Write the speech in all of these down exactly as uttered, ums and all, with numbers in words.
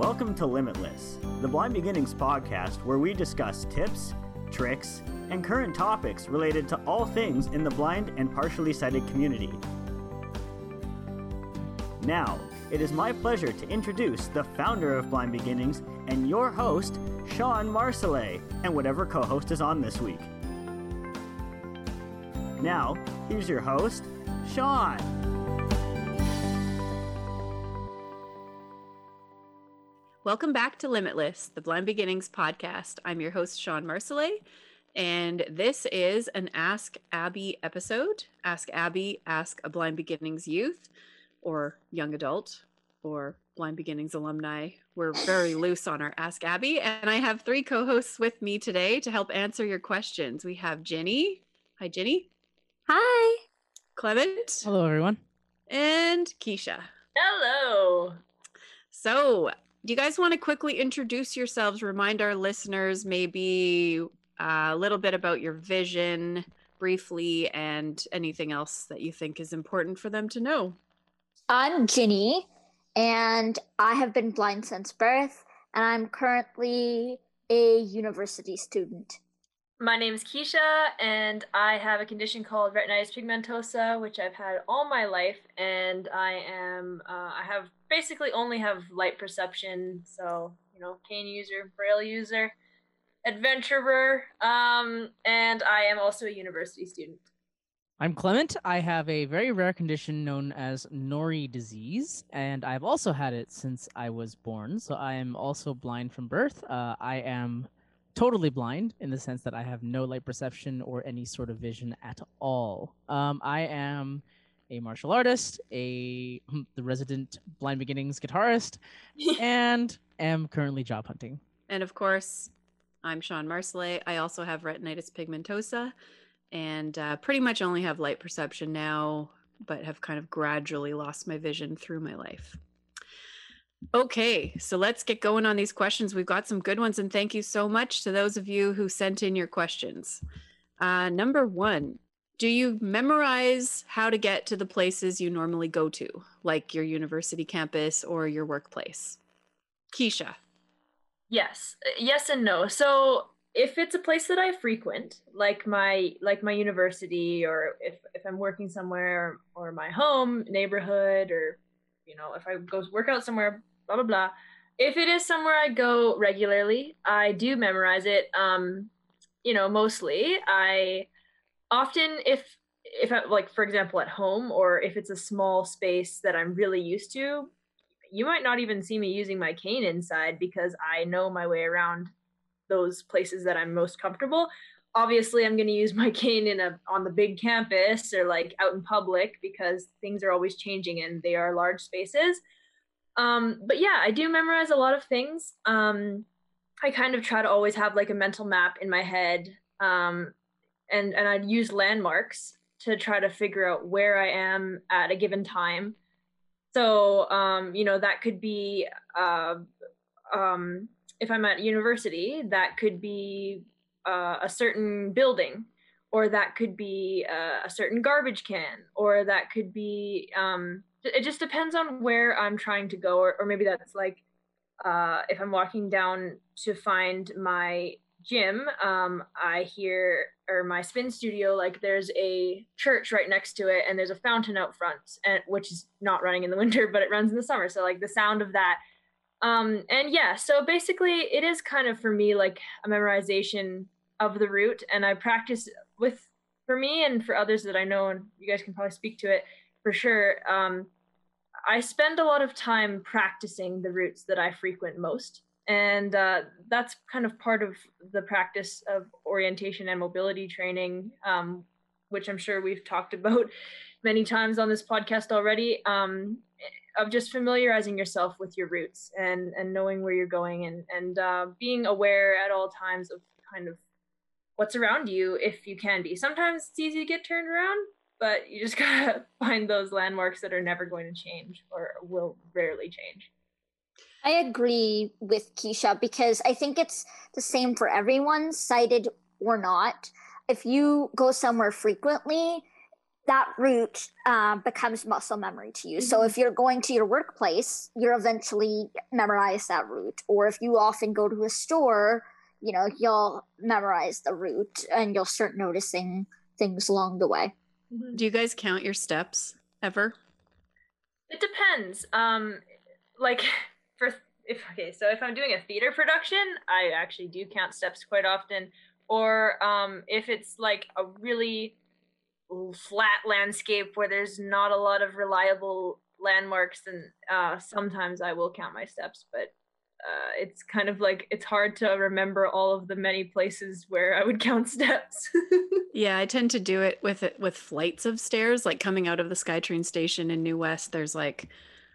Welcome to Limitless, the Blind Beginnings podcast where we discuss tips, tricks, and current topics related to all things in the blind and partially sighted community. Now, it is my pleasure to introduce the founder of Blind Beginnings and your host, Sean Marcellet, and whatever co-host is on this week. Now, here's your host, Sean. Welcome back to Limitless, the Blind Beginnings podcast. I'm your host, Sean Marcellet, and this is an Ask Abby episode. Ask Abby, ask a Blind Beginnings youth or young adult or Blind Beginnings alumni. We're very loose on our Ask Abby, and I have three co-hosts with me today to help answer your questions. We have Jenny. Hi, Jenny. Hi. Clement. Hello, everyone. And Keisha. Hello. So, do you guys want to quickly introduce yourselves, remind our listeners maybe uh, a little bit about your vision briefly and anything else that you think is important for them to know? I'm Ginny, and I have been blind since birth, and I'm currently a university student. My name is Keisha, and I have a condition called retinitis pigmentosa, which I've had all my life, and I am, uh, I have basically only have light perception, so, you know, cane user, braille user, adventurer, um, and I am also a university student. I'm Clement. I have a very rare condition known as Norrie disease, and I've also had it since I was born, so I am also blind from birth. Uh, I am totally blind in the sense that I have no light perception or any sort of vision at all. Um, I am a martial artist, a the resident Blind Beginnings guitarist, and am currently job hunting. And of course, I'm Sean Marcellet. I also have retinitis pigmentosa and uh, pretty much only have light perception now, but have kind of gradually lost my vision through my life. Okay, so let's get going on these questions. We've got some good ones, and thank you so much to those of you who sent in your questions. Uh, number one, do you memorize how to get to the places you normally go to, like your university campus or your workplace? Keisha. Yes, yes and no. So if it's a place that I frequent, like my like my university, or if, if I'm working somewhere, or my home neighborhood, or, you know, if I go work out somewhere, blah, blah, blah. If it is somewhere I go regularly, I do memorize it. Um, you know, mostly. I often, if, if I, like, for example, at home, or if it's a small space that I'm really used to, you might not even see me using my cane inside because I know my way around those places that I'm most comfortable. Obviously, I'm going to use my cane in a on the big campus or like out in public because things are always changing and they are large spaces. Um, but yeah, I do memorize a lot of things. Um, I kind of try to always have like a mental map in my head, um, and and I'd use landmarks to try to figure out where I am at a given time. So um, you know, that could be uh, um, if I'm at university, that could be uh, a certain building, or that could be uh, a certain garbage can, or that could be um, it just depends on where I'm trying to go, or, or maybe that's like uh, if I'm walking down to find my gym, um, I hear, or my spin studio, like there's a church right next to it, and there's a fountain out front, and which is not running in the winter, but it runs in the summer. So like the sound of that. Um, and yeah, so basically it is kind of for me like a memorization of the route, and I practice with, for me and for others that I know, and you guys can probably speak to it for sure. Um, I spend a lot of time practicing the routes that I frequent most. And uh, that's kind of part of the practice of orientation and mobility training, um, which I'm sure we've talked about many times on this podcast already, um, of just familiarizing yourself with your routes and, and knowing where you're going, and, and uh, being aware at all times of kind of what's around you if you can be. Sometimes it's easy to get turned around, but you just gotta find those landmarks that are never going to change or will rarely change. I agree with Keisha because I think it's the same for everyone, sighted or not. If you go somewhere frequently, that route um, becomes muscle memory to you. Mm-hmm. So if you're going to your workplace, you'll eventually memorize that route. Or if you often go to a store, you know, you'll memorize the route and you'll start noticing things along the way. Do you guys count your steps ever? It depends. Um, like for if okay, so if I'm doing a theater production, I actually do count steps quite often. Or um, if it's like a really flat landscape where there's not a lot of reliable landmarks, then uh, sometimes I will count my steps. But uh, it's kind of like it's hard to remember all of the many places where I would count steps. Yeah, I tend to do it with it with flights of stairs, like coming out of the SkyTrain station in New West. There's like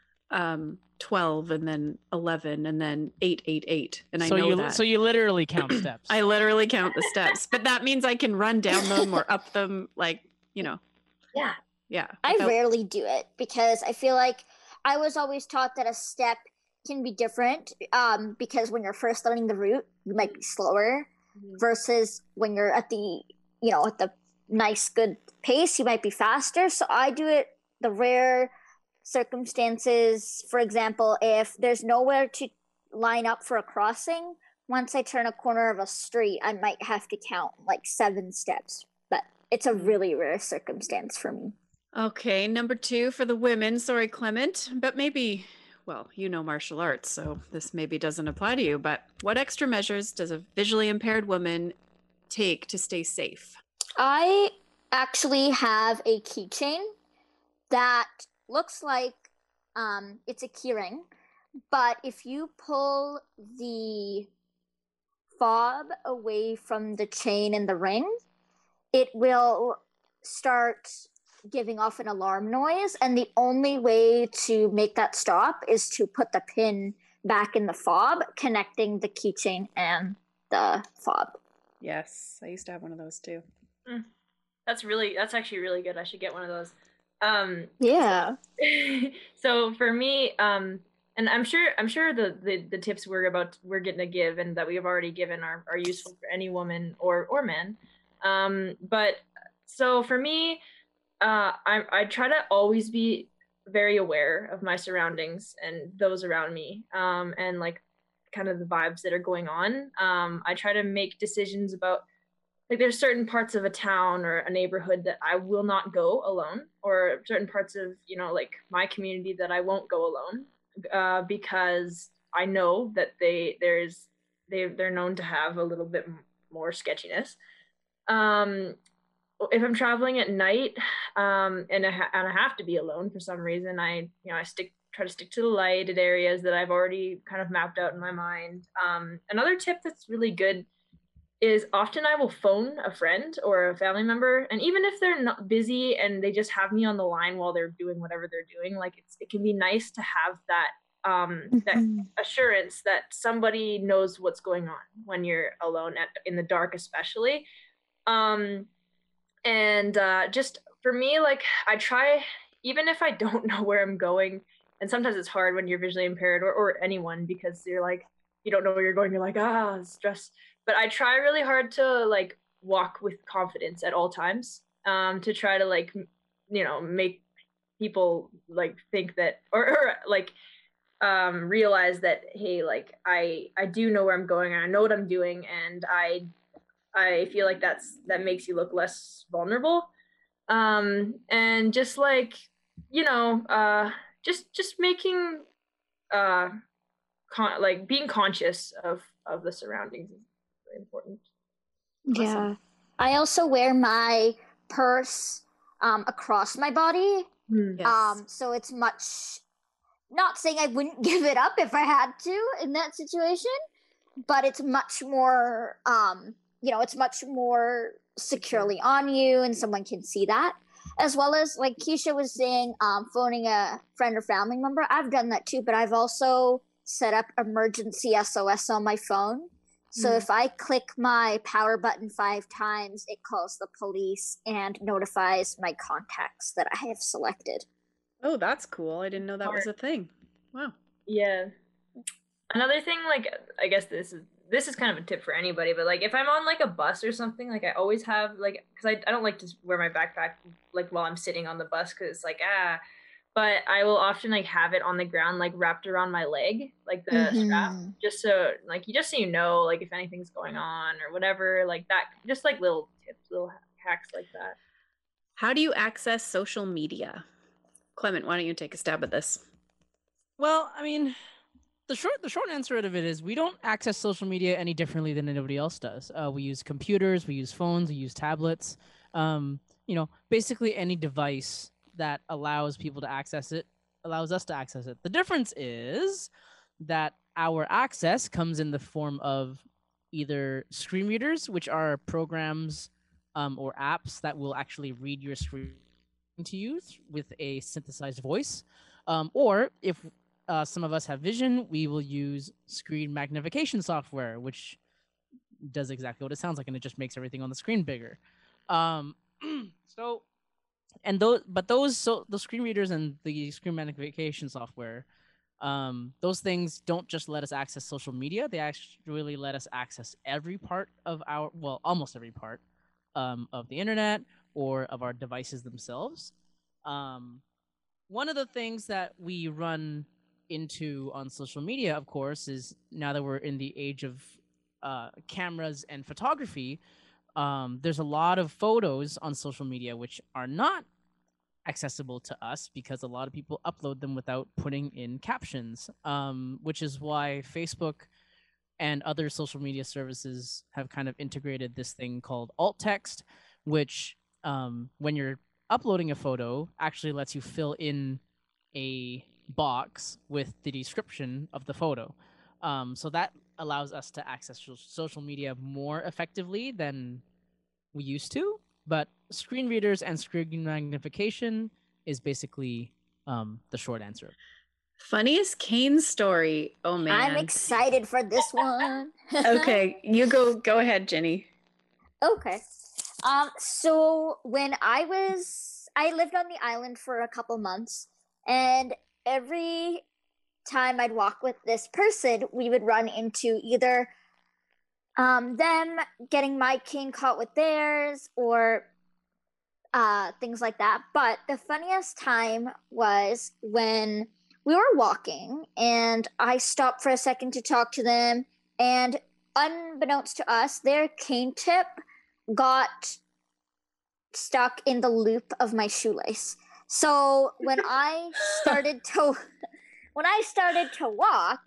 um, twelve, and then eleven, and then eight, eight, eight, and I so know you, that. So you literally count steps. I literally count the steps, but that means I can run down them or up them, like you know. Yeah, yeah. I without... rarely do it because I feel like I was always taught that a step can be different um, because when you're first learning the route, you might be slower mm-hmm. versus when you're at the, you know, at the nice, good pace, you might be faster. So I do it the rare circumstances. For example, if there's nowhere to line up for a crossing, once I turn a corner of a street, I might have to count like seven steps. But it's a really rare circumstance for me. Okay, number two for the women. Sorry, Clement, but maybe, well, you know martial arts, so this maybe doesn't apply to you, but what extra measures does a visually impaired woman take to stay safe? I actually have a keychain that looks like um, it's a keyring, but if you pull the fob away from the chain and the ring, it will start giving off an alarm noise, and the only way to make that stop is to put the pin back in the fob, connecting the keychain and the fob. Yes, I used to have one of those too. Mm. That's really, that's actually really good. I should get one of those. Um, yeah. So, so for me, um, and I'm sure, I'm sure the, the, the tips we're about, we're getting to give and that we have already given are, are useful for any woman or, or man. Um, but so for me, uh, I, I try to always be very aware of my surroundings and those around me, um, and like kind of the vibes that are going on. Um, I try to make decisions about, like, there's certain parts of a town or a neighborhood that I will not go alone, or certain parts of, you know, like my community that I won't go alone, uh, because I know that they there's they they're known to have a little bit more sketchiness. Um, if I'm traveling at night, um, and I ha- and I have to be alone for some reason, I you know I stick try to stick to the lighted areas that I've already kind of mapped out in my mind. Um, another tip that's really good is often I will phone a friend or a family member, and even if they're not busy and they just have me on the line while they're doing whatever they're doing, like it's it can be nice to have that um, that assurance that somebody knows what's going on when you're alone at in the dark, especially. Um, and uh, just for me, like I try, even if I don't know where I'm going, and sometimes it's hard when you're visually impaired or, or anyone, because you're like, you don't know where you're going. You're like, ah, stress. But I try really hard to like walk with confidence at all times, um, to try to like, you know, make people like think that, or, or like um, realize that, hey, like I, I do know where I'm going and I know what I'm doing. And I, I feel like that's, that makes you look less vulnerable. Um, and just like, you know, uh, just, just making, uh, con- like being conscious of, of the surroundings is very important. Yeah. Awesome. I also wear my purse, um, across my body. Mm, yes. Um, so it's much, not saying I wouldn't give it up if I had to in that situation, but it's much more, um, you know, it's much more securely on you and someone can see that. As well as, like Keisha was saying, um, phoning a friend or family member. I've done that too, but I've also set up emergency S O S on my phone. So mm. if I click my power button five times, it calls the police and notifies my contacts that I have selected. Oh, that's cool. I didn't know that was a thing. Wow. Yeah. Another thing, like, I guess this is this is kind of a tip for anybody, but like if I'm on like a bus or something, like I always have like, because I, I don't like to wear my backpack like while I'm sitting on the bus because it's like, ah, but I will often like have it on the ground, like wrapped around my leg, like the mm-hmm. strap, just so like you just so you know, like if anything's going on or whatever, like that, just like little tips, little hacks like that. How do you access social media? Clement, why don't you take a stab at this? Well, I mean, the short the short answer of it is we don't access social media any differently than anybody else does. Uh, we use computers, we use phones, we use tablets. Um, you know, basically any device that allows people to access it allows us to access it. The difference is that our access comes in the form of either screen readers, which are programs um, or apps that will actually read your screen to you with a synthesized voice, um, or if uh, some of us have vision, we will use screen magnification software, which does exactly what it sounds like, and it just makes everything on the screen bigger. Um, so. And those, but those, so the screen readers and the screen magnification software, um, those things don't just let us access social media. They actually let us access every part of our, well, almost every part um, of the internet or of our devices themselves. Um, one of the things that we run into on social media, of course, is now that we're in the age of uh, cameras and photography, Um, there's a lot of photos on social media which are not accessible to us because a lot of people upload them without putting in captions, um, which is why Facebook and other social media services have kind of integrated this thing called alt text, which um, when you're uploading a photo actually lets you fill in a box with the description of the photo. Um, so that allows us to access social media more effectively than we used to, but screen readers and screen magnification is basically um, the short answer. Funniest Kane story. Oh man, I'm excited for this one. Okay, you go. Go ahead, Jenny. Okay. Um. So when I was, I lived on the island for a couple months, and every time I'd walk with this person, we would run into either um, them getting my cane caught with theirs or uh, things like that. But the funniest time was when we were walking and I stopped for a second to talk to them, and unbeknownst to us, their cane tip got stuck in the loop of my shoelace. So when I started to when I started to walk,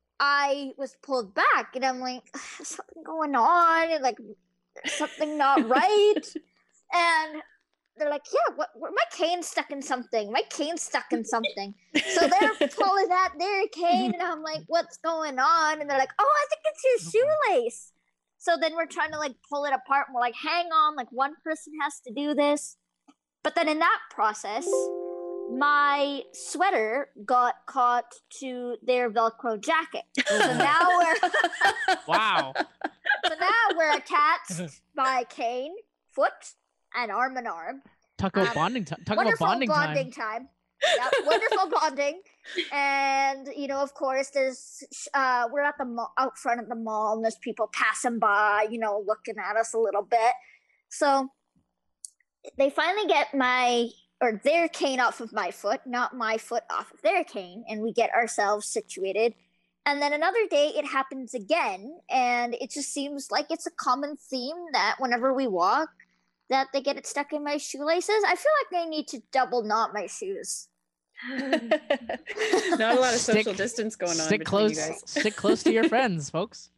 I was pulled back, and I'm like, something going on, and like something not right. And they're like, yeah, what, what? My cane's stuck in something. My cane's stuck in something. So they're pulling at their cane, and I'm like, what's going on? And they're like, oh, I think it's your shoelace. So then we're trying to like pull it apart, and we're like, hang on, like one person has to do this. But then in that process, my sweater got caught to their Velcro jacket. So now we're wow. So now we're attached by cane, foot, and arm in arm. Talk about um, bonding time. Talk about bonding, bonding time. time. Yeah, wonderful bonding. And you know, of course, there's uh, we're at the mall, out front of the mall, and there's people passing by, you know, looking at us a little bit. So they finally get my or their cane off of my foot, not my foot off of their cane, and we get ourselves situated. And then another day it happens again, and it just seems like it's a common theme that whenever we walk, that they get it stuck in my shoelaces. I feel like I need to double knot my shoes. Not a lot of social stick, distance going on stick between close, you guys. Stick close to your friends, folks.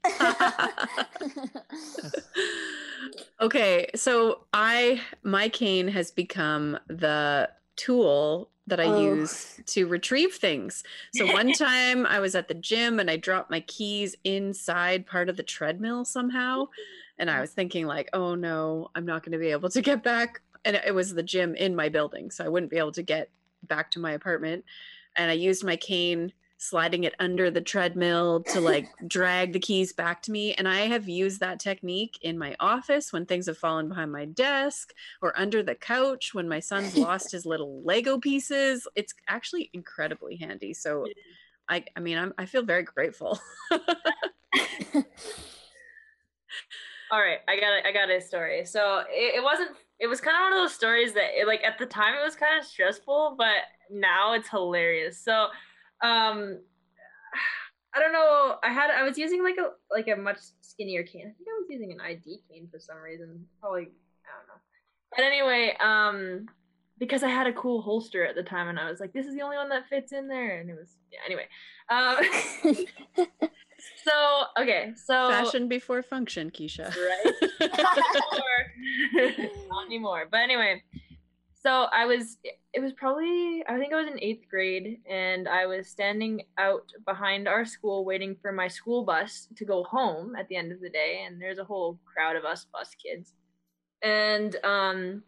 Okay, so I my cane has become the tool that I oh. use to retrieve things. So one time I was at the gym and I dropped my keys inside part of the treadmill somehow. And I was thinking like, oh no, I'm not going to be able to get back. And it was the gym in my building, so I wouldn't be able to get back to my apartment. And I used my cane, sliding it under the treadmill to like drag the keys back to me. And I have used that technique in my office when things have fallen behind my desk, or under the couch when my son's lost his little Lego pieces. It's actually incredibly handy. So I, I mean, I'm, I feel very grateful. All right, I got a, I got a story. So it, it wasn't. It was kind of one of those stories that, it, like, at the time it was kind of stressful, but now it's hilarious. So, um, I don't know. I had I was using like a like a much skinnier cane. I think I was using an I D cane for some reason. Probably, I don't know. But anyway, um, because I had a cool holster at the time, and I was like, this is the only one that fits in there, and it was yeah. Anyway, um, so okay, so Fashion before function, Keisha. right? Not anymore. Not anymore. But anyway, so I was. It was probably, I think I was in eighth grade, and I was standing out behind our school waiting for my school bus to go home at the end of the day, and there's a whole crowd of us bus kids. And um,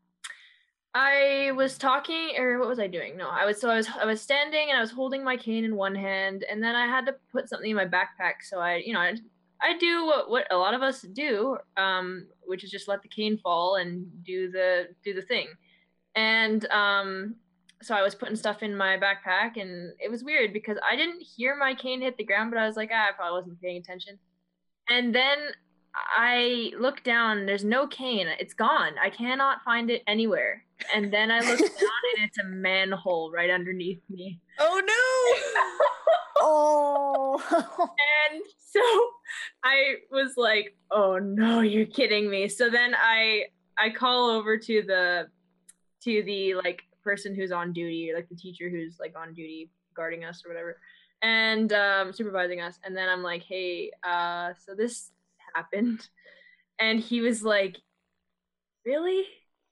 I was talking, or what was I doing? No, I was, so I was, I was standing, and I was holding my cane in one hand, and then I had to put something in my backpack, so I, you know, I, I do what, what a lot of us do, um, which is just let the cane fall and do the, do the thing. And um, so I was putting stuff in my backpack, and it was weird because I didn't hear my cane hit the ground, but I was like, ah, I probably wasn't paying attention. And then I looked down, there's no cane. It's gone. I cannot find it anywhere. And then I looked down, and it's a manhole right underneath me. Oh no! Oh. And so I was like, oh no, you're kidding me. So then I I call over to the to the like person who's on duty, like the teacher who's like on duty guarding us or whatever, and um, supervising us. And then I'm like, hey, uh, so this happened. And he was like, really?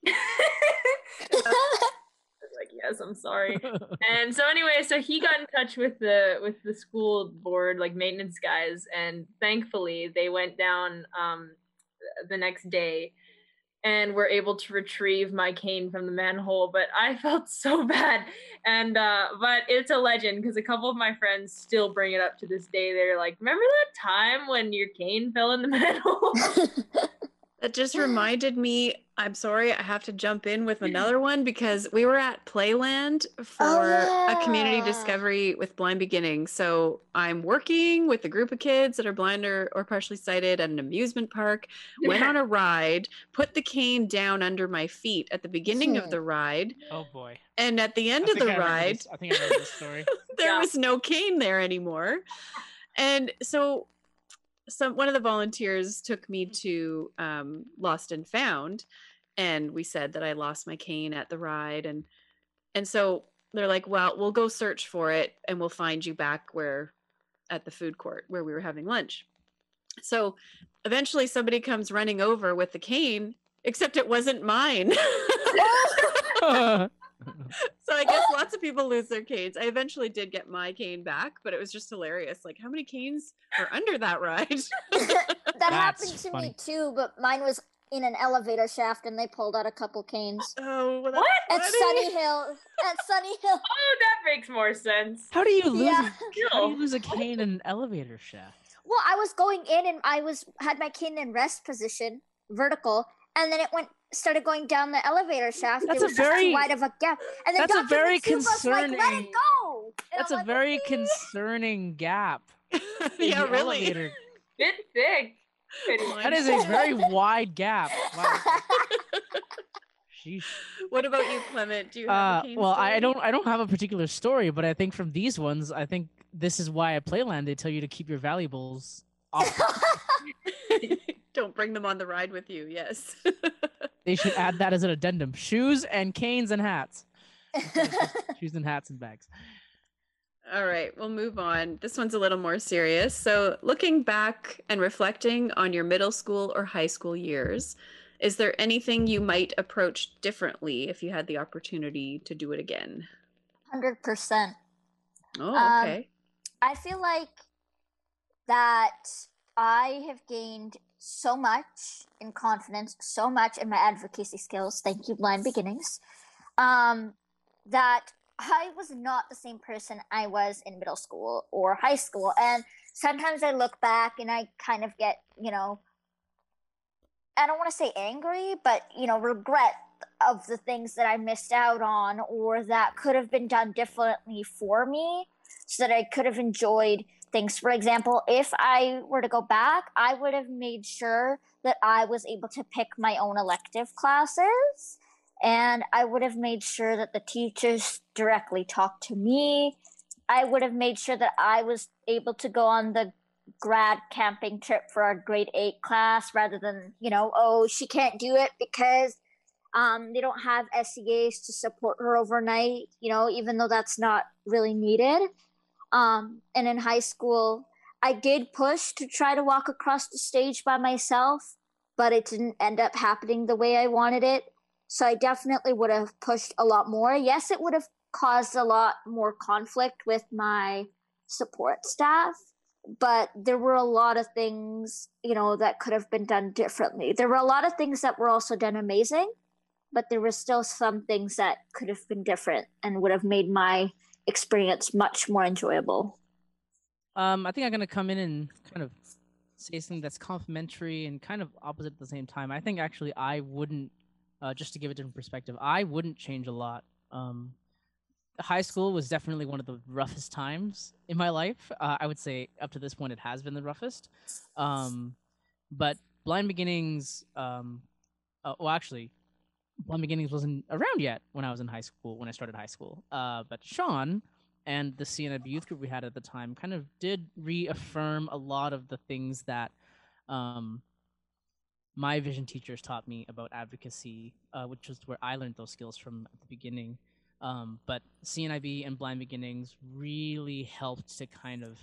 I was like, yes, I'm sorry. And so anyway, so he got in touch with the with the school board, like maintenance guys, and thankfully they went down um, the next day and were able to retrieve my cane from the manhole. But I felt so bad. And uh but it's a legend because a couple of my friends still bring it up to this day. They're like, remember that time when your cane fell in the manhole? That just reminded me, I'm sorry, I have to jump in with another one because we were at Playland for Oh, a community yeah. discovery with Blind Beginnings. So I'm working with a group of kids that are blind or, or partially sighted at an amusement park, went on a ride, put the cane down under my feet at the beginning of Hmm. the ride. Oh boy. And at the end I of think the I remember ride, this- I think I remember this story. there Yeah. was no cane there anymore. And so some one of the volunteers took me to um, Lost and Found, and we said that I lost my cane at the ride, and and so they're like, well, we'll go search for it and we'll find you back where at the food court where we were having lunch. So eventually somebody comes running over with the cane, except it wasn't mine. So I guess lots of people lose their canes. I eventually did get my cane back, but it was just hilarious. Like, how many canes are under that ride? that happened That's to funny. me too, but mine was in an elevator shaft and they pulled out a couple canes. Oh, well, that's What? At funny. Sunny Hill. At Sunny Hill. Oh, that makes more sense. How do you lose? Yeah. A, how do you lose a cane in an elevator shaft? Well, I was going in and I was had my cane in rest position, vertical, and then it went started going down the elevator shaft. That's it a was just very- too wide of a gap. And then that's a Doctor very Mitsuba was like, let it concerning- go. And That's I'm a like, very "Okay." concerning gap. in Yeah, the really. elevator. Bit thick. Pretty much. That is a very wide gap. Wow. Sheesh. What about you, Clement? Do you have Uh, a cane well, story? I don't. I don't have a particular story, but I think from these ones, I think this is why at Playland they tell you to keep your valuables off. Don't bring them on the ride with you. Yes. They should add that as an addendum: shoes and canes and hats. Shoes and hats and bags. All right, we'll move on. This one's a little more serious. So, looking back and reflecting on your middle school or high school years, is there anything you might approach differently if you had the opportunity to do it again? one hundred percent. Oh, Um, okay. I feel like that I have gained so much in confidence, so much in my advocacy skills. Thank you, Blind Beginnings. Um, that I was not the same person I was in middle school or high school. And sometimes I look back and I kind of get, you know, I don't want to say angry, but, you know, regret of the things that I missed out on or that could have been done differently for me so that I could have enjoyed things. For example, if I were to go back, I would have made sure that I was able to pick my own elective classes, and I would have made sure that the teachers directly talked to me. I would have made sure that I was able to go on the grad camping trip for our grade eight class rather than, you know, oh, she can't do it because um, they don't have S E As to support her overnight, you know, even though that's not really needed. Um, and in high school, I did push to try to walk across the stage by myself, but it didn't end up happening the way I wanted it. So I definitely would have pushed a lot more. Yes, it would have caused a lot more conflict with my support staff, but there were a lot of things, you know, that could have been done differently. There were a lot of things that were also done amazing, but there were still some things that could have been different and would have made my experience much more enjoyable. Um, I think I'm going to come in and kind of say something that's complimentary and kind of opposite at the same time. I think actually I wouldn't, uh, just to give a different perspective, I wouldn't change a lot. Um, high school was definitely one of the roughest times in my life. Uh, I would say up to this point it has been the roughest. Um, but Blind Beginnings, um, uh, well, actually, Blind Beginnings wasn't around yet when I was in high school, when I started high school. Uh, but Sean and the C N I B youth group we had at the time kind of did reaffirm a lot of the things that um, my vision teachers taught me about advocacy, uh, which was where I learned those skills from at the beginning. Um, but C N I B and Blind Beginnings really helped to kind of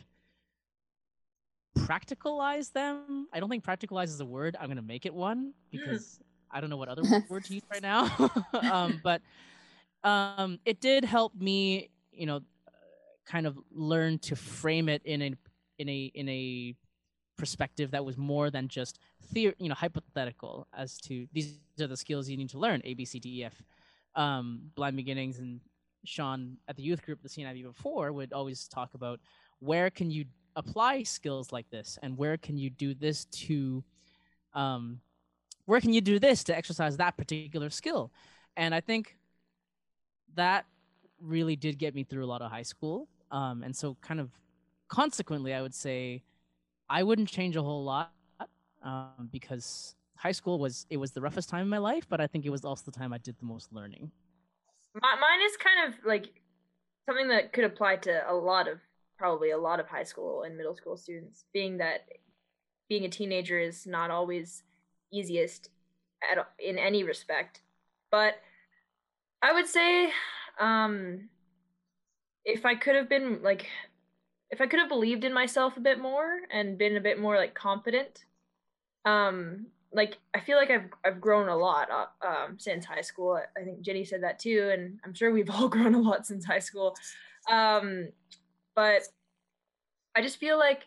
practicalize them. I don't think practicalize is a word. I'm going to make it one because I don't know what other word to use right now. um, but um, it did help me, you know, kind of learn to frame it in a in a in a perspective that was more than just theory, you know, hypothetical as to these are the skills you need to learn, A, B, C, D, E, F. Um, Blind Beginnings and Sean at the youth group, the C N I B before, would always talk about where can you apply skills like this and where can you do this to, um, where can you do this to exercise that particular skill. And I think that really did get me through a lot of high school. Um, and so kind of consequently, I would say I wouldn't change a whole lot um, because high school was, it was the roughest time in my life, but I think it was also the time I did the most learning. My, mine is kind of like something that could apply to a lot of, probably a lot of high school and middle school students, being that being a teenager is not always easiest at, in any respect. But I would say um, if I could have been like, if I could have believed in myself a bit more and been a bit more like confident, um, like I feel like I've I've grown a lot uh, um, since high school. I think Jenny said that too, and I'm sure we've all grown a lot since high school. Um, but I just feel like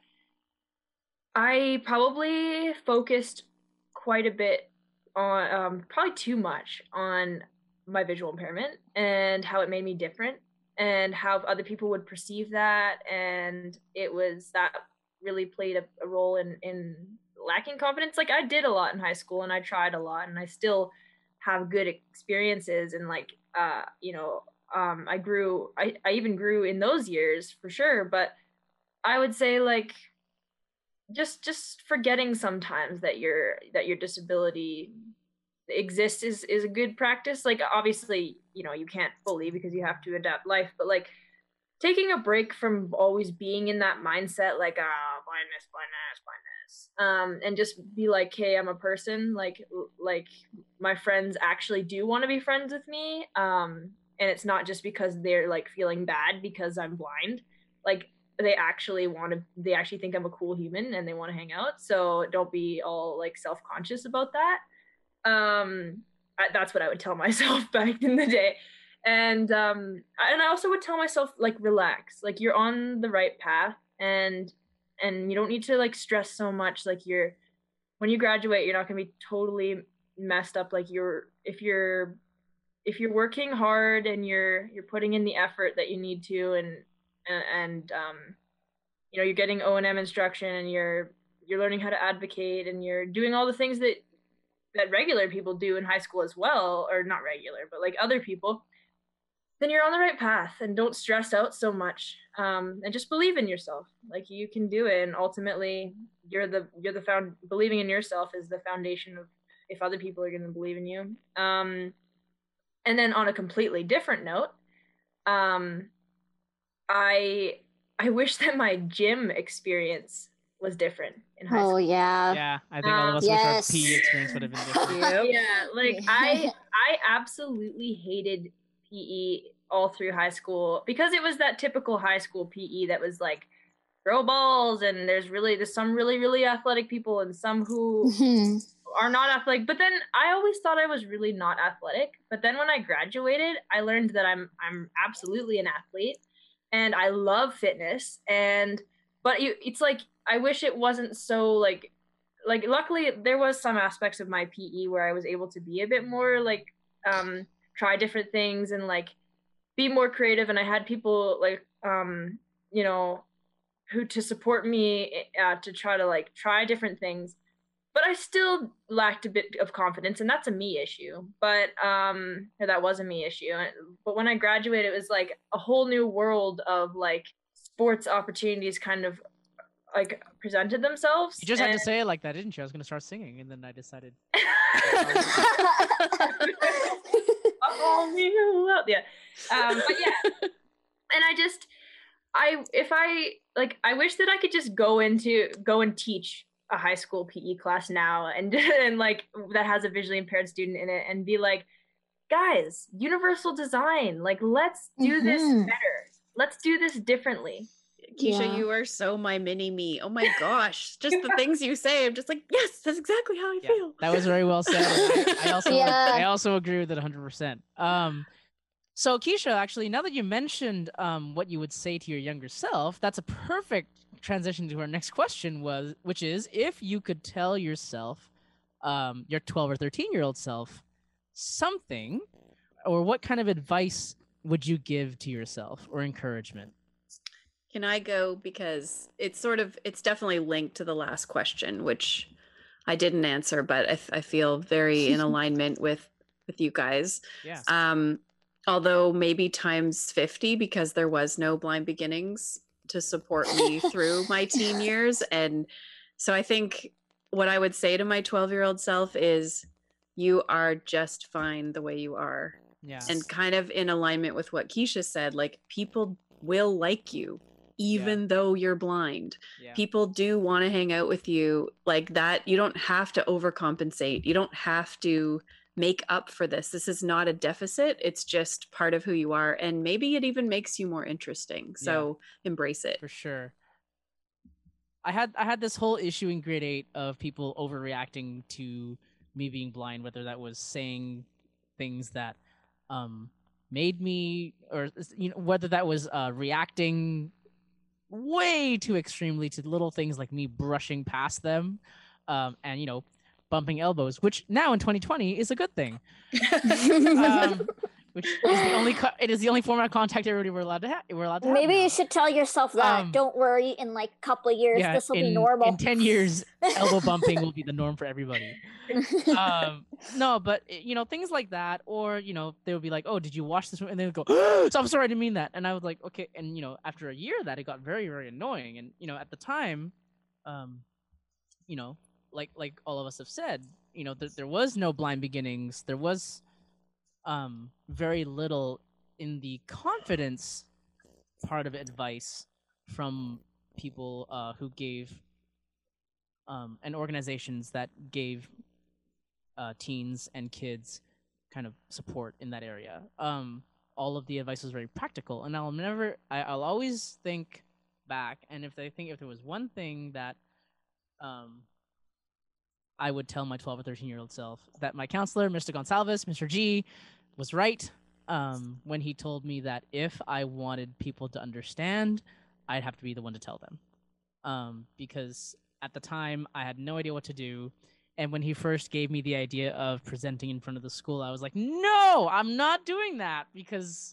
I probably focused quite a bit on, um, probably too much on my visual impairment and how it made me different and how other people would perceive that. And it was that really played a, a role in, in lacking confidence. Like I did a lot in high school and I tried a lot and I still have good experiences. And like, uh, you know, um, I grew, I, I even grew in those years for sure. But I would say like, just, just forgetting sometimes that your, that your disability exists is, is a good practice. Like obviously, you know, you can't fully because you have to adapt life, but like taking a break from always being in that mindset, like, ah, blindness, blindness, blindness. Um, and just be like, hey, I'm a person. Like, like my friends actually do want to be friends with me. Um, and it's not just because they're like feeling bad because I'm blind. Like they actually want to, they actually think I'm a cool human and they want to hang out. So don't be all like self-conscious about that. Um, I, that's what I would tell myself back in the day. And um, and I also would tell myself like, relax, like you're on the right path, and and you don't need to like stress so much. Like you're, when you graduate, you're not gonna be totally messed up. Like you're, if you're, if you're working hard and you're you're putting in the effort that you need to, and and, and um, you know, you're getting O and M instruction, and you're you're learning how to advocate, and you're doing all the things that that regular people do in high school as well, or not regular, but like other people. then you're on the right path, and don't stress out so much. Um, and just believe in yourself. Like, you can do it, and ultimately you're the you're the found believing in yourself is the foundation of if other people are going to believe in you. Um, and then on a completely different note, um, I I wish that my gym experience was different in high Oh school. yeah. Yeah, I think all of Um, us yes. wish our P E experience would have been different. Yep. Yeah, like I I absolutely hated P E all through high school because it was that typical high school P E that was like throw balls, and there's really there's some really really athletic people and some who Mhm. are not athletic. But then I always thought I was really not athletic. But then when I graduated, I learned that I'm I'm absolutely an athlete, and I love fitness. And but you, it's like I wish it wasn't so like like luckily there was some aspects of my P E where I was able to be a bit more like um try different things and like be more creative, and I had people like um you know who to support me uh, to try to like try different things. But I still lacked a bit of confidence, and that's a me issue. But um or that was a me issue. But when I graduated, it was like a whole new world of like sports opportunities kind of like presented themselves. You just and... had to say it like that, didn't you? I was gonna start singing, and then I decided. Oh, yeah. Um, but yeah, and I just, I if I like, I wish that I could just go into go and teach a high school P E class now, and and like that has a visually impaired student in it, and be like, guys, universal design, like let's do this Mhm. better. Let's do this differently. Keisha, Yeah. you are so my mini me. Oh my gosh. Just the things you say. I'm just like, yes, that's exactly how I Yeah, feel. that was very well said. I, I also Yeah. I also agree with it one hundred percent. Um, so Keisha, actually, now that you mentioned um what you would say to your younger self, that's a perfect transition to our next question, was which is if you could tell yourself, um, your twelve or thirteen year old self, something, or what kind of advice would you give to yourself or encouragement? Can I go? Because it's sort of, it's definitely linked to the last question, which I didn't answer, but I, f- I feel very in alignment with, with you guys. Yeah. Um, although maybe times fifty, because there was no Blind Beginnings to support me through my teen years. And so I think what I would say to my twelve year old self is you are just fine the way you are. Yeah. And kind of in alignment with what Keisha said, like people will like you even yeah. though you're blind. Yeah. People do want to hang out with you like that. You don't have to overcompensate. You don't have to make up for this. This is not a deficit. It's just part of who you are. And maybe it even makes you more interesting. So yeah. embrace it. For sure. I had I had this whole issue in grade eight of people overreacting to me being blind, whether that was saying things that um made me, or you know, whether that was uh reacting way too extremely to little things like me brushing past them, um and you know bumping elbows, which now in twenty twenty is a good thing. um which is the only co- it is the only form of contact everybody we're allowed to have we're allowed to have Maybe now. You should tell yourself that. Um, don't worry, in like a couple of years yeah, this will in, be normal. In ten years elbow bumping will be the norm for everybody. um no but you know things like that, or you know they would be like, oh, did you watch this movie? And they would go, oh, so I'm sorry, I didn't mean that. And I was like, okay. And you know after a year of that, it got very very annoying. And you know at the time, um you know like like all of us have said, you know th- there was no Blind Beginnings. There was um very little in the confidence part of advice from people uh who gave um and organizations that gave uh teens and kids kind of support in that area. Um all of the advice was very practical, and I'll never I, I'll always think back, and if they think if there was one thing that um I would tell my twelve or thirteen year old self, that my counselor, Mister Gonsalves, Mister G, was right um, when he told me that if I wanted people to understand, I'd have to be the one to tell them. Um, because at the time, I had no idea what to do. And when he first gave me the idea of presenting in front of the school, I was like, no, I'm not doing that because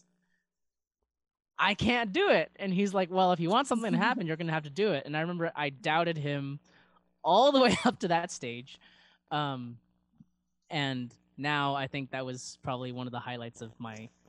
I can't do it. And he's like, well, if you want something to happen, you're going to have to do it. And I remember I doubted him all the way up to that stage. Um, and now I think that was probably one of the highlights of my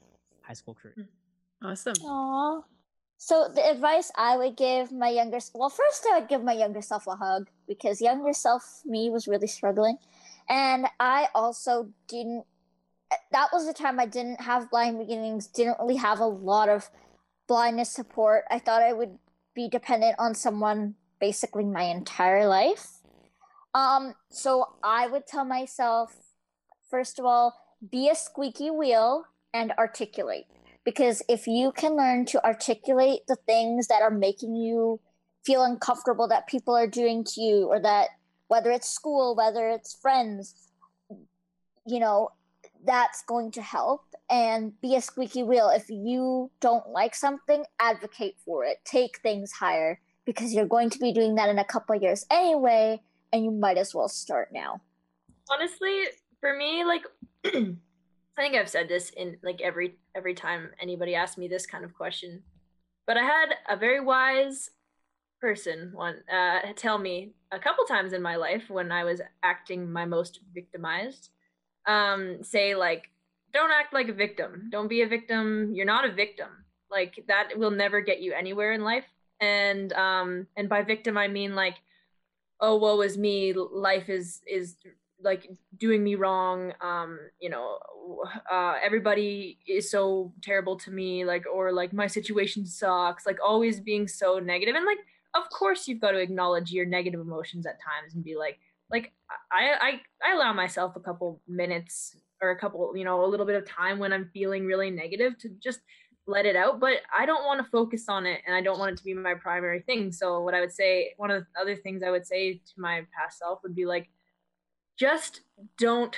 high school career. Awesome. Aww. So the advice I would give my younger well, first I would give my younger self a hug because younger self me was really struggling, and I also didn't. That was the time I didn't have blind beginnings. Didn't really have a lot of blindness support. I thought I would be dependent on someone basically my entire life. Um, so I would tell myself, first of all, be a squeaky wheel and articulate. Because if you can learn to articulate the things that are making you feel uncomfortable that people are doing to you, or that whether it's school, whether it's friends, you know, that's going to help. And be a squeaky wheel. If you don't like something, advocate for it. Take things higher because you're going to be doing that in a couple of years anyway, and you might as well start now. Honestly, for me, like, I think I've said this in like every every time anybody asks me this kind of question, but I had a very wise person one uh, tell me a couple times in my life when I was acting my most victimized, um, say like, don't act like a victim. Don't be a victim. You're not a victim. Like that will never get you anywhere in life. And um, and by victim I mean like, oh, woe is me. Life is is like doing me wrong. Um, you know, uh, everybody is so terrible to me. Like, or like my situation sucks. Like always being so negative. And like, of course, you've got to acknowledge your negative emotions at times and be like, like I I I allow myself a couple minutes or a couple, you know, a little bit of time when I'm feeling really negative to just let it out, but I don't want to focus on it and I don't want it to be my primary thing. So what I would say, one of the other things I would say to my past self would be like, just don't,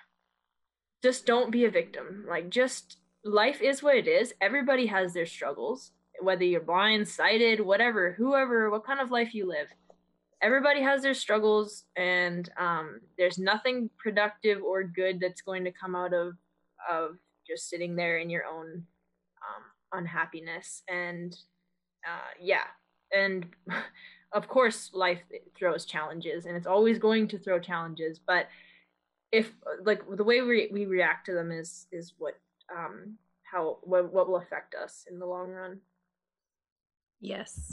just don't be a victim. Like just life is what it is. Everybody has their struggles, whether you're blind, sighted, whatever, whoever, what kind of life you live. Everybody has their struggles, and um, there's nothing productive or good that's going to come out of of just sitting there in your own um, unhappiness. And uh, yeah, and of course, life throws challenges, and it's always going to throw challenges. But if like the way we we react to them is is what um, how what what will affect us in the long run. Yes.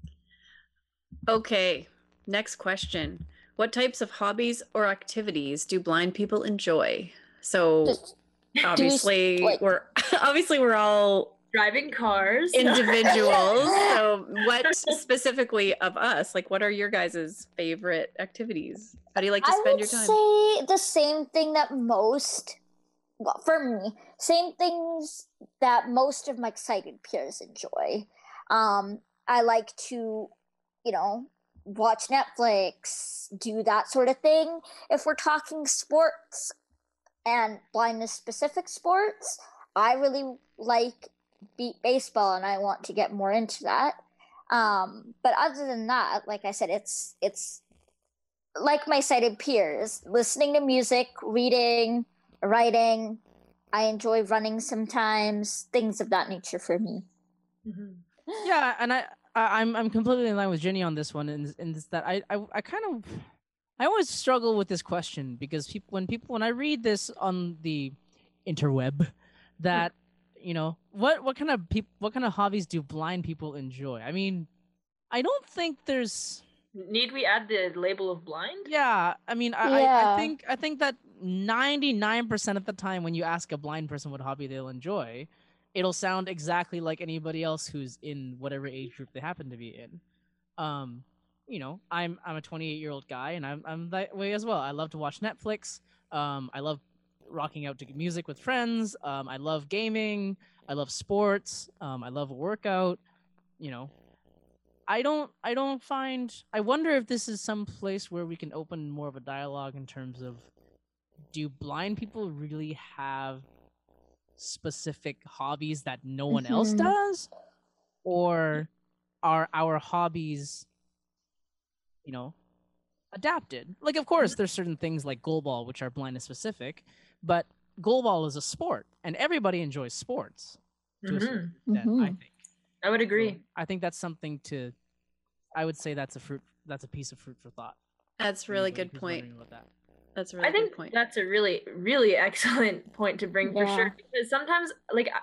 Okay. Next question. What types of hobbies or activities do blind people enjoy? So Just obviously do, like- we're obviously we're all Driving cars. individuals. So what specifically of us, like what are your guys' favorite activities? How do you like to I spend would your time? say the same thing that most, well, for me, same things that most of my sighted peers enjoy. Um, I like to, you know, watch Netflix, do that sort of thing. If we're talking sports and blindness specific sports, I really like beat baseball and I want to get more into that. Um, but other than that, like I said, it's it's like my sighted peers, listening to music, reading, writing. I enjoy running sometimes, things of that nature for me. Mm-hmm. Yeah, and I, I I'm I'm completely in line with Jenny on this one, and in, in that I, I I kind of I always struggle with this question because people when people when I read this on the interweb, that you know what what kind of people what kind of hobbies do blind people enjoy? I mean, I don't think there's. Need we add the label of blind? Yeah, I mean, I, I, Yeah. I think I think that ninety-nine percent of the time when you ask a blind person what hobby they'll enjoy, it'll sound exactly like anybody else who's in whatever age group they happen to be in. Um, you know, I'm I'm a twenty-eight year old guy, and I'm I'm that way as well. I love to watch Netflix. Um, I love rocking out to music with friends. Um, I love gaming. I love sports. Um, I love a workout. You know. I don't I don't find I wonder if this is some place where we can open more of a dialogue in terms of, do blind people really have specific hobbies that no one else Mhm. does? Or are our hobbies, you know, adapted? Like of course there's certain things like goalball which are blindness specific, but goalball is a sport and everybody enjoys sports to a certain extent, I Mhm. think. I would agree. So I think that's something to. I would say that's a fruit. That's a piece of fruit for thought. That's a for really anybody good who's point. wondering about that. That's a really I think good point. that's a really, really excellent point to bring for Yeah. sure. Because sometimes, like, I-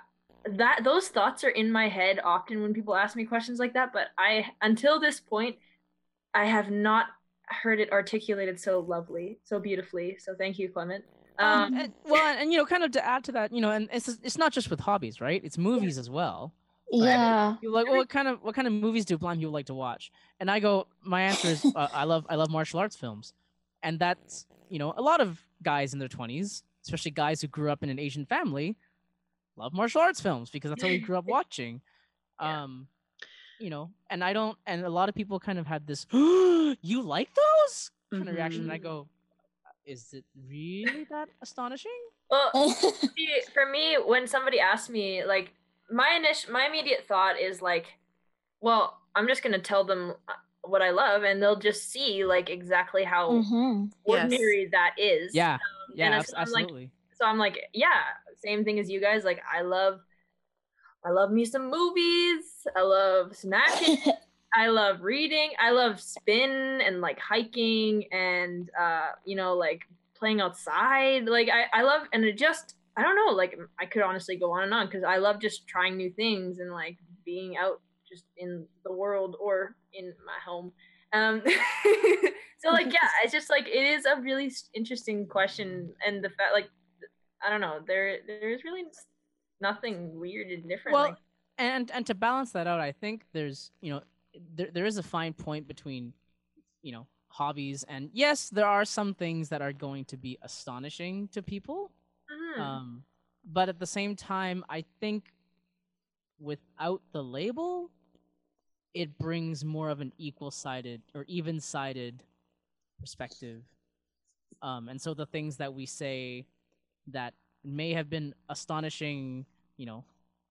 that those thoughts are in my head often when people ask me questions like that, but I until this point I have not heard it articulated so lovely, so beautifully. So thank you, Clement. Um, Um, and, well, and you know, kind of to add to that, you know, and it's it's not just with hobbies, right? It's movies as well. Yeah. You're like, well, what kind of what kind of movies do blind people like to watch? And I go, my answer is, uh, I love I love martial arts films, and that's, you know, a lot of guys in their twenties, especially guys who grew up in an Asian family, love martial arts films because that's what we grew up watching. Yeah. Um, you know, and I don't, and a lot of people kind of had this, you like those kind of reaction, and I go, is it really that astonishing? Well, see, for me, when somebody asks me, like, my initial, my immediate thought is like, well, I'm just gonna tell them what I love, and they'll just see like exactly how Mm-hmm. ordinary Yes. that is. Yeah, Um, yeah, and abs- so I'm like, absolutely. so I'm like, yeah, same thing as you guys. Like, I love, I love me some movies. I love snacking. I love reading. I love spin and like hiking and uh, you know, like playing outside. Like I, I love, and it just, I don't know, like I could honestly go on and on because I love just trying new things and like being out just in the world or in my home. Um, so like, yeah, it's just like, it is a really interesting question. And the fact, like, I don't know, there, there's really nothing weird and different. Well, like, and and to balance that out, I think there's, you know, there there is a fine point between, you know, hobbies, and yes, there are some things that are going to be astonishing to people. mhm. Um, but at the same time, I think without the label, it brings more of an equal-sided or even-sided perspective. Um, and so the things that we say that may have been astonishing, you know,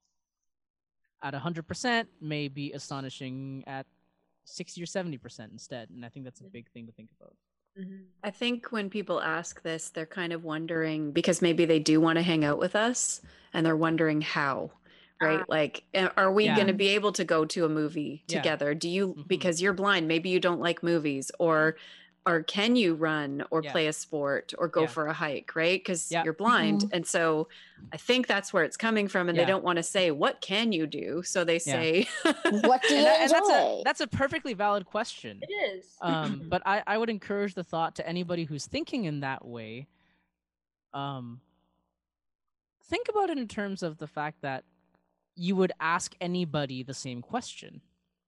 at one hundred percent may be astonishing at sixty or seventy percent instead. And I think that's a big thing to think about. Mhm. I think when people ask this, they're kind of wondering because maybe they do want to hang out with us and they're wondering how, right? Ah. Like, a- are we Yeah. going to be able to go to a movie Yeah. together? Do you, Mhm. because you're blind, maybe you don't like movies, or or can you run or Yeah. play a sport or go Yeah. for a hike, right? Because Yeah. you're blind. Mhm. And so I think that's where it's coming from. And Yeah. they don't want to say, what can you do? So they say, What do you And, that- and enjoy? that's a that's a perfectly valid question. It is. Um, but I, I would encourage the thought to anybody who's thinking in that way. Um, think about it in terms of the fact that you would ask anybody the same question.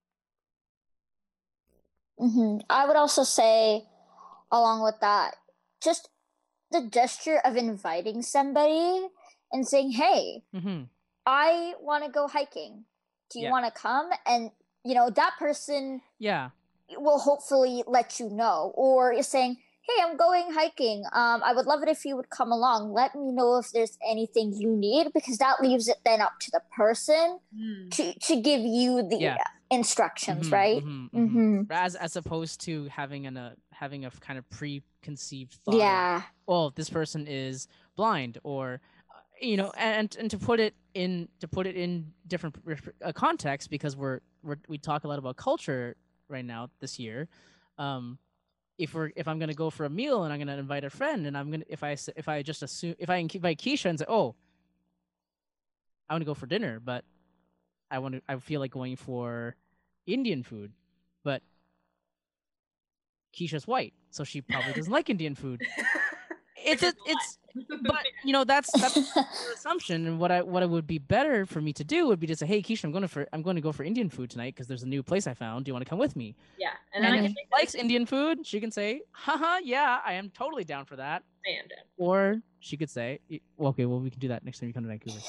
hmm I would also say, along with that, just the gesture of inviting somebody and saying, "Hey, Mm-hmm. I want to go hiking. Do you Yeah. want to come?" And you know that person Yeah. will hopefully let you know, or you're saying, "Hey, I'm going hiking. Um, I would love it if you would come along. Let me know if there's anything you need," because that leaves it then up to the person Mm. to to give you the Yeah. instructions, Mhm, right? mhm, mhm. Mm-hmm. As as opposed to having an a having a kind of preconceived thought. of, Yeah. oh, this person is blind, or uh, you know, and and to put it in to put it in different ref- uh, context, because we're, we're we talk a lot about culture right now this year. Um, if we're if I'm gonna go for a meal and I'm gonna invite a friend, and I'm gonna if I s- if I just assume if I invite Keisha and say, oh, I want to go for dinner, but I want to I feel like going for Indian food, but Keisha's white, so she probably doesn't like Indian food. It's a, it's but you know that's that's your assumption, and what I what it would be better for me to do would be to say, hey Keisha, I'm going to for I'm going to go for Indian food tonight because there's a new place I found. Do you want to come with me? Yeah, and then And I if can she make likes Indian food, she can say, haha, yeah, I am totally down for that. I am down. Or she could say, y- well, okay, well we can do that next time you come to Vancouver.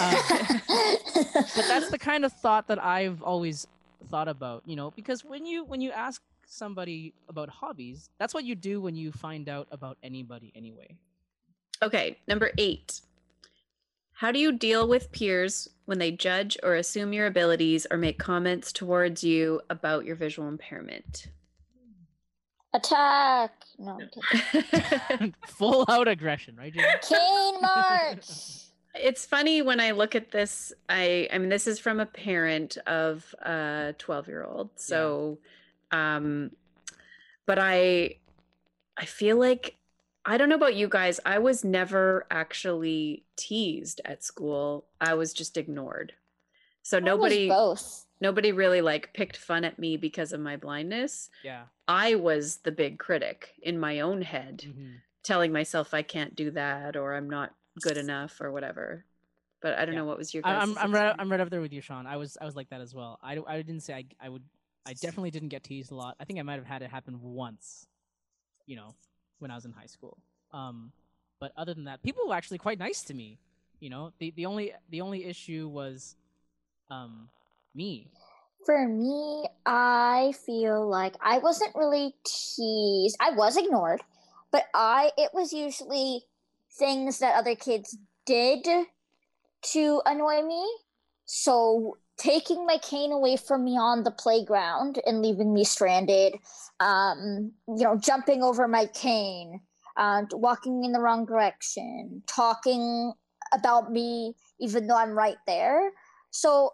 But that's the kind of thought that I've always thought about, you know, because when you when you ask somebody about hobbies, that's what you do when you find out about anybody anyway. okay, number eight. How do you deal with peers when they judge or assume your abilities or make comments towards you about your visual impairment? Attack! No, I'm kidding. Full out aggression, right, Jamie? Cane march. It's funny when I look at this. I, I mean, this is from a parent of a twelve-year-old. So, um, but I, I feel like I don't know about you guys. I was never actually teased at school. I was just ignored. So I was nobody both. nobody really like picked fun at me because of my blindness. Yeah. I was the big critic in my own head, Mm-hmm. telling myself I can't do that or I'm not good enough or whatever. But I don't Yeah. know what was your I- guys' I'm I'm right, experience? I'm right up there with you, Sean. I was I was like that as well. I, I didn't say I I would I definitely didn't get teased a lot. I think I might have had it happen once, you know, when I was in high school. Um, but other than that, people were actually quite nice to me. You know, the the only the only issue was, um, me. For me, I feel like I wasn't really teased. I was ignored, but I it was usually things that other kids did to annoy me. So taking my cane away from me on the playground and leaving me stranded, um, you know, jumping over my cane, uh, walking in the wrong direction, talking about me even though I'm right there. So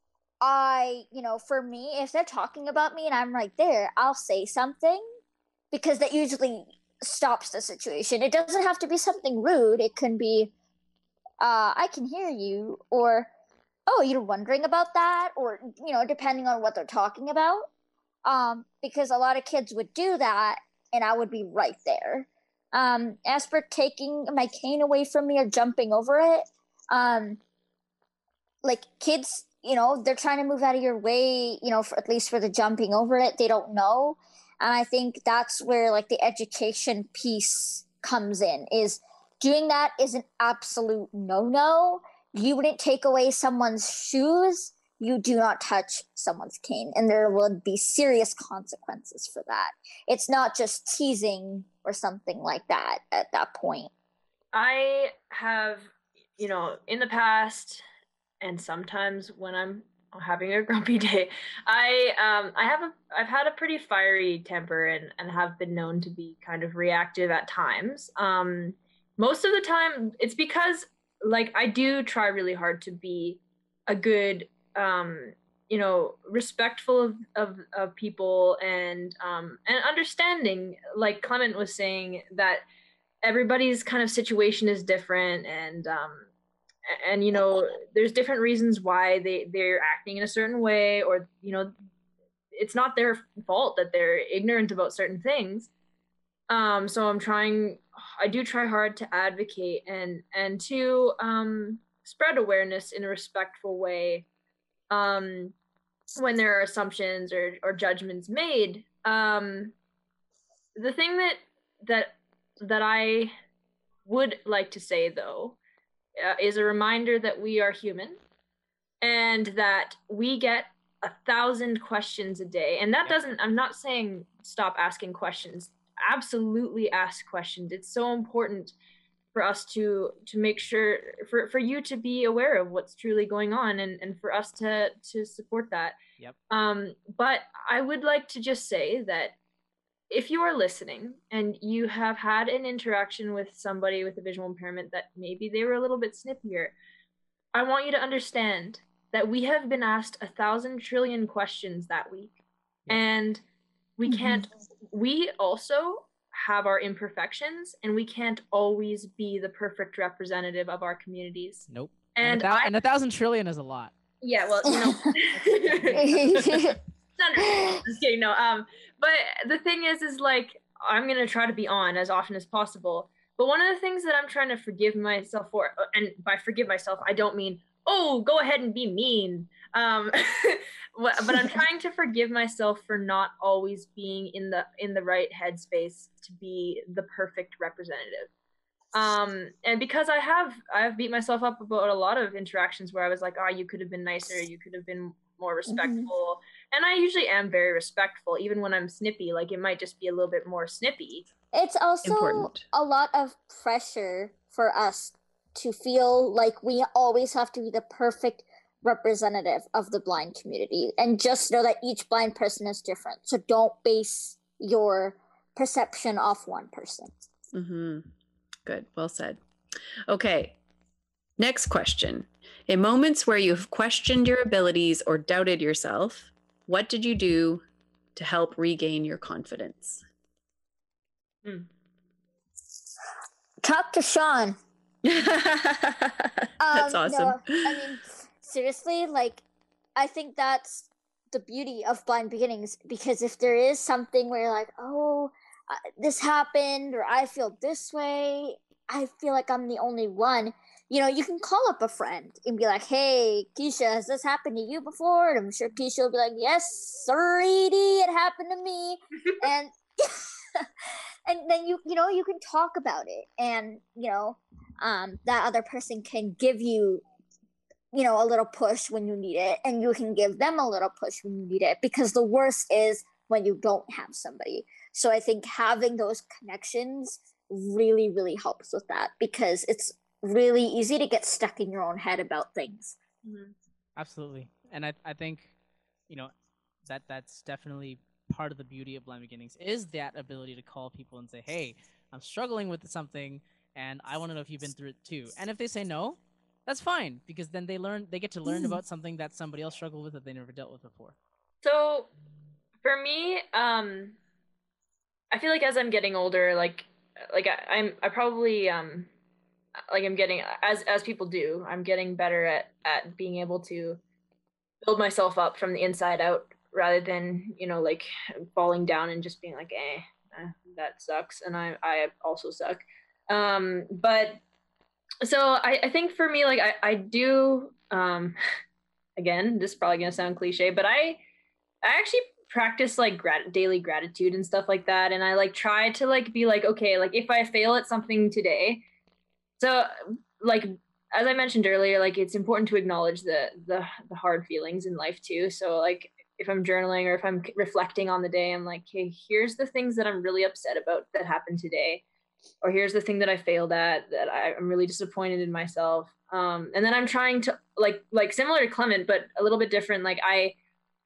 I, you know, for me, if they're talking about me and I'm right there, I'll say something because that usually stops the situation. It doesn't have to be something rude. It can be, uh, I can hear you, or, oh, you're wondering about that, or, you know, depending on what they're talking about. Um, because a lot of kids would do that and I would be right there. Um, as for taking my cane away from me or jumping over it, um, like kids, you know, they're trying to move out of your way, you know, for, at least for the jumping over it, they don't know. And I think that's where like the education piece comes in, is doing that is an absolute no-no. You wouldn't take away someone's shoes. You do not touch someone's cane, and there would be serious consequences for that. It's not just teasing or something like that at that point. I have, you know, in the past, and sometimes when I'm having a grumpy day, I um I have a I've had a pretty fiery temper and and have been known to be kind of reactive at times. Um, most of the time, it's because like I do try really hard to be a good um you know respectful of of, of people and um and understanding, like Clement was saying, that everybody's kind of situation is different, and um and you know there's different reasons why they they're acting in a certain way, or you know it's not their fault that they're ignorant about certain things. Um so i'm trying I do try hard to advocate and and to um spread awareness in a respectful way um when there are assumptions or or judgments made. Um the thing that that that I would like to say, though, uh, is a reminder that we are human and that we get a thousand questions a day. And that doesn't, I'm not saying stop asking questions. Absolutely ask questions. It's so important for us to to make sure, for for you to be aware of what's truly going on, and and for us to to support that. Yep. Um but I would like to just say that if you are listening and you have had an interaction with somebody with a visual impairment that maybe they were a little bit snippier, I want you to understand that we have been asked a thousand trillion questions that week. Yep. And we Mhm. can't, we also have our imperfections, and we can't always be the perfect representative of our communities. Nope. And, And a, thou- I, and a thousand trillion is a lot. yeah, well, you know, just kidding, no. Um, but the thing is, is like, I'm gonna try to be on as often as possible. But one of the things that I'm trying to forgive myself for, and by forgive myself, I don't mean, oh, go ahead and be mean. Um, but I'm trying to forgive myself for not always being in the in the right headspace to be the perfect representative. Um, and because I have I've beat myself up about a lot of interactions where I was like, oh, you could have been nicer, you could have been more respectful. Mm-hmm. And I usually am very respectful, even when I'm snippy. Like, it might just be a little bit more snippy. It's also Important. a lot of pressure for us to feel like we always have to be the perfect representative of the blind community. And just know that each blind person is different. So don't base your perception off one person. Mm-hmm. Good. Well said. Okay. Next question. In moments where you've questioned your abilities or doubted yourself, what did you do to help regain your confidence? Hmm. talk to Sean. That's Um, awesome. No, I mean, seriously, like, I think that's the beauty of Blind Beginnings, because if there is something where you're like, oh, uh, this happened, or I feel this way, I feel like I'm the only one. You know, you can call up a friend and be like, hey, Keisha, has this happened to you before? And I'm sure Keisha will be like, yes, sirree, it happened to me. and and then you you know you can talk about it, and you know um that other person can give you you know a little push when you need it, and you can give them a little push when you need it, because the worst is when you don't have somebody. So I think having those connections really really helps with that, because it's really easy to get stuck in your own head about things. Mhm. Absolutely, and I I think, you know, that that's definitely part of the beauty of Blind Beginnings is that ability to call people and say, hey, I'm struggling with something, and I want to know if you've been through it too. And if they say no, that's fine, because then they learn they get to learn Mm. about something that somebody else struggled with that they never dealt with before. So for me, um, I feel like as I'm getting older, like like I, I'm I probably um like I'm getting as as people do, I'm getting better at at being able to build myself up from the inside out, rather than you know like falling down and just being like, eh, eh that sucks, and I I also suck. Um, but so I I think for me, like I I do um again, this is probably gonna sound cliche, but I I actually practice like grat- daily gratitude and stuff like that, and I like try to like be like, okay, like if I fail at something today, so like as I mentioned earlier, like it's important to acknowledge the the the hard feelings in life too. So like if I'm journaling or if I'm reflecting on the day, I'm like, hey, here's the things that I'm really upset about that happened today, or here's the thing that I failed at that I, I'm really disappointed in myself. Um, and then I'm trying to like like similar to Clement, but a little bit different. Like I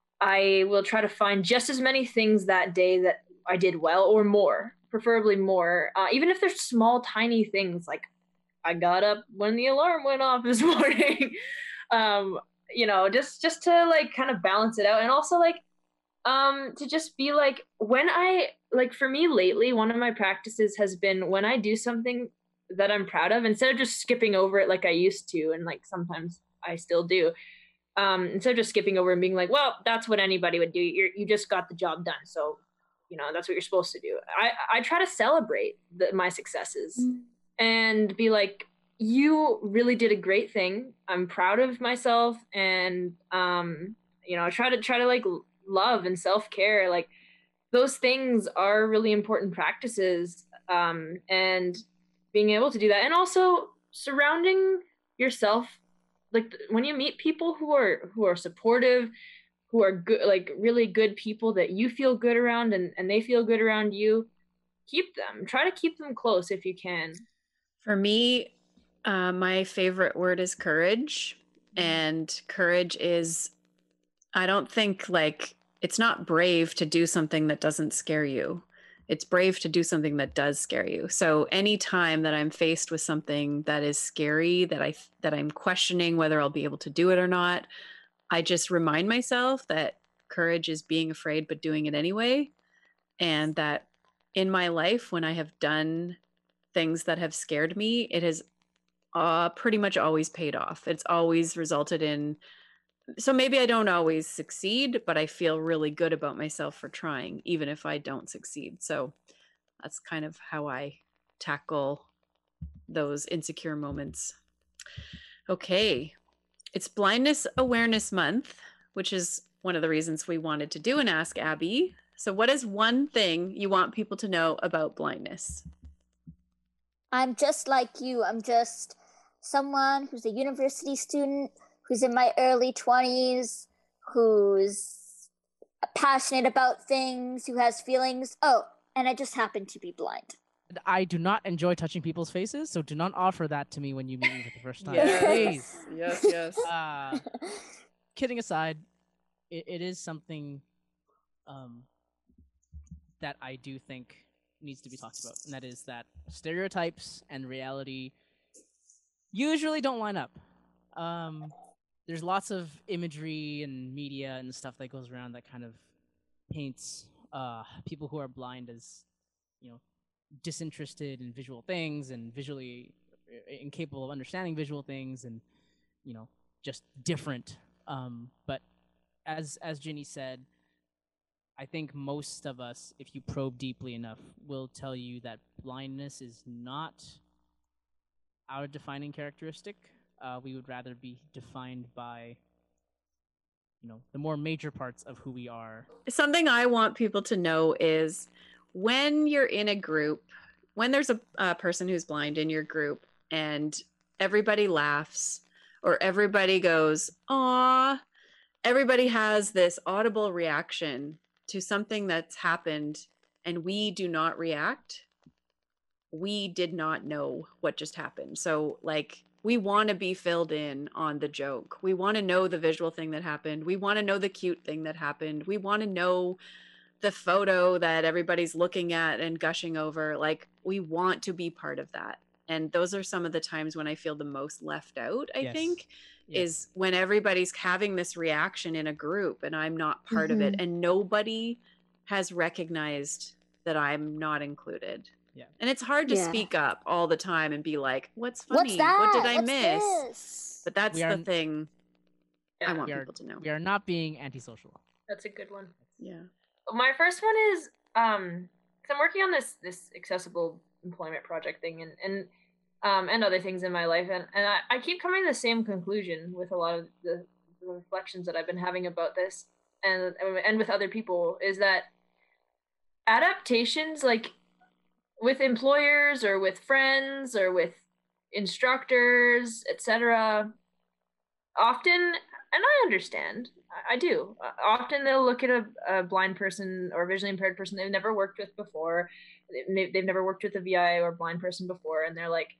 I will try to find just as many things that day that I did well, or more, preferably more, uh, even if they're small, tiny things. Like I got up when the alarm went off this morning. um, you know, just just to like kind of balance it out, and also like um to just be like, when I like for me lately, one of my practices has been when I do something that I'm proud of, instead of just skipping over it like I used to, and like sometimes I still do, um, instead of just skipping over and being like, well, that's what anybody would do. You're, you just got the job done. So, you know, that's what you're supposed to do. I, I try to celebrate the, my successes Mm. and be like, you really did a great thing. I'm proud of myself. And, um, you know, try to try to like love and self-care. Like those things are really important practices. Um, and being able to do that, and also surrounding yourself, like when you meet people who are who are supportive, who are good, like really good people that you feel good around, and and they feel good around you, keep them, try to keep them close if you can. For me, uh, my favorite word is courage. And courage is, I don't think like it's not brave to do something that doesn't scare you. It's brave to do something that does scare you. So anytime that I'm faced with something that is scary, that I that I'm questioning whether I'll be able to do it or not, I just remind myself that courage is being afraid but doing it anyway, and that in my life when I have done things that have scared me, it has uh, pretty much always paid off. It's always resulted in, so maybe I don't always succeed, but I feel really good about myself for trying, even if I don't succeed. So that's kind of how I tackle those insecure moments. Okay. It's Blindness Awareness Month, which is one of the reasons we wanted to do an Ask Abby. So what is one thing you want people to know about blindness? I'm just like you. I'm just someone who's a university student, who's in my early twenties, who's passionate about things, who has feelings. Oh, and I just happen to be blind. I do not enjoy touching people's faces, so do not offer that to me when you meet me for the first time. Yes. Please. Yes, yes. Uh, kidding aside, it, it is something um, that I do think needs to be talked about, and that is that stereotypes and reality usually don't line up. Um, there's lots of imagery and media and stuff that goes around that kind of paints uh, people who are blind as, you know, disinterested in visual things and visually incapable of understanding visual things, and you know, just different. Um, but as as Ginny said, I think most of us, if you probe deeply enough, will tell you that blindness is not our defining characteristic. Uh, we would rather be defined by, you know, the more major parts of who we are. Something I want people to know is when you're in a group, when there's a, a person who's blind in your group and everybody laughs or everybody goes, "Aw," everybody has this audible reaction to something that's happened and we do not react. We did not know what just happened. So like, we want to be filled in on the joke. We want to know the visual thing that happened. We want to know the cute thing that happened. We want to know the photo that everybody's looking at and gushing over. Like, we want to be part of that. And those are some of the times when I feel the most left out, I Yes. think, Yes. is when everybody's having this reaction in a group and I'm not part of it. And nobody has recognized that I'm not included. Yeah. And it's hard to Yeah. speak up all the time and be like, what's funny? What's that? What did I What's miss? this? But that's We the are- thing I want We are- people to know. We are not being antisocial. That's a good one. Yeah. My first one is um, because I'm working on this this accessible employment project thing, and and um and other things in my life, and and I, I keep coming to the same conclusion with a lot of the, the reflections that I've been having about this, and and with other people, is that adaptations, like with employers or with friends or with instructors, et cetera, often, and I understand, I, I do, uh, often they'll look at a, a blind person or visually impaired person they've never worked with before, they've, they've never worked with a V I or blind person before, and they're like,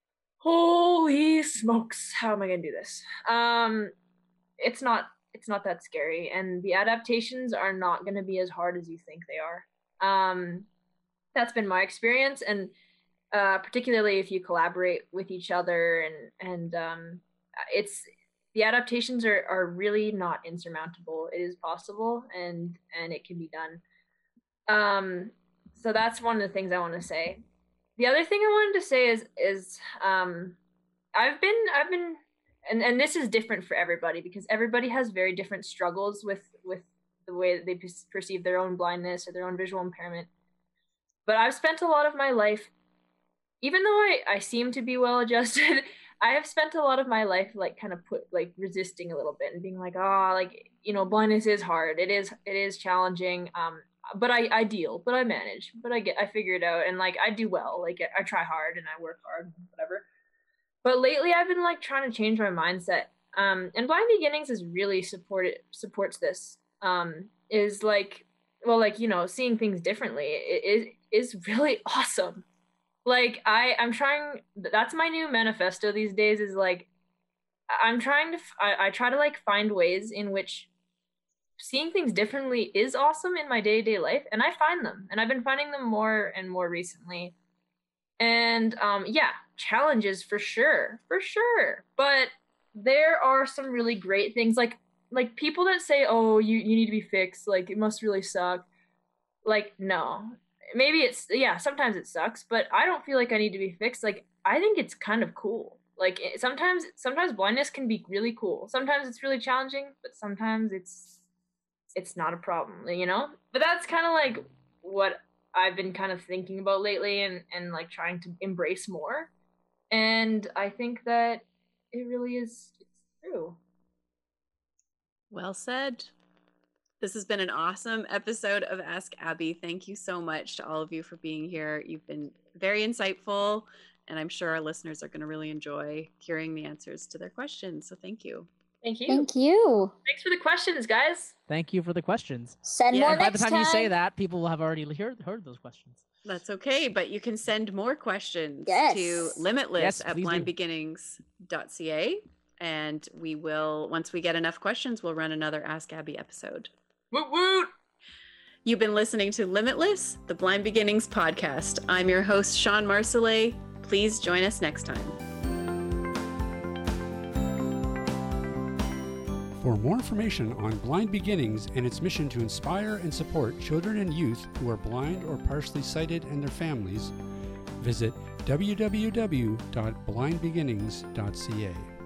holy smokes, how am I going to do this? Um, it's not, it's not that scary, and the adaptations are not going to be as hard as you think they are. Um, that's been my experience, and uh, particularly if you collaborate with each other, and and um, it's the adaptations are are really not insurmountable. It is possible, and and it can be done. Um, so that's one of the things I want to say. The other thing I wanted to say is is um, I've been I've been and and this is different for everybody because everybody has very different struggles with with the way that they perceive their own blindness or their own visual impairment. But I've spent a lot of my life, even though I, I seem to be well adjusted, I have spent a lot of my life like kind of put like resisting a little bit and being like, oh, like, you know, blindness is hard. It is it is challenging. Um, but I, I deal, but I manage, but I get I figure it out, and like I do well. Like I try hard and I work hard, whatever. But lately I've been like trying to change my mindset. Um, and Blind Beginnings is really supported supports this. Um, is like, well, like, you know, seeing things differently is is really awesome. Like I, I'm trying, that's my new manifesto these days, is like, I'm trying to, I, I try to like find ways in which seeing things differently is awesome in my day-to-day life. And I find them, and I've been finding them more and more recently. And um, yeah, challenges for sure, for sure. But there are some really great things, like, like people that say, oh, you, you need to be fixed. Like it must really suck. Like, no, maybe it's, yeah, sometimes it sucks, but I don't feel like I need to be fixed. Like, I think it's kind of cool. Like it, sometimes, sometimes blindness can be really cool. Sometimes it's really challenging, but sometimes it's, it's not a problem, you know? But that's kind of like what I've been kind of thinking about lately, and, and like trying to embrace more. And I think that it really is, it's true. Well said. This has been an awesome episode of Ask Abby. Thank you so much to all of you for being here. You've been very insightful, and I'm sure our listeners are going to really enjoy hearing the answers to their questions. So thank you. Thank you. Thank you. Thanks for the questions, guys. Thank you for the questions. Send Yeah, more and By next the time, you say time. that, people will have already heard, heard those questions. That's okay, but you can send more questions Yes. to limitless Yes, at please do. blind beginnings dot c a, and we will, once we get enough questions, we'll run another Ask Abby episode. Woot woot! You've been listening to Limitless, the Blind Beginnings podcast. I'm your host, Sean Marcellet. Please join us next time. For more information on Blind Beginnings and its mission to inspire and support children and youth who are blind or partially sighted and their families, visit w w w dot blind beginnings dot c a.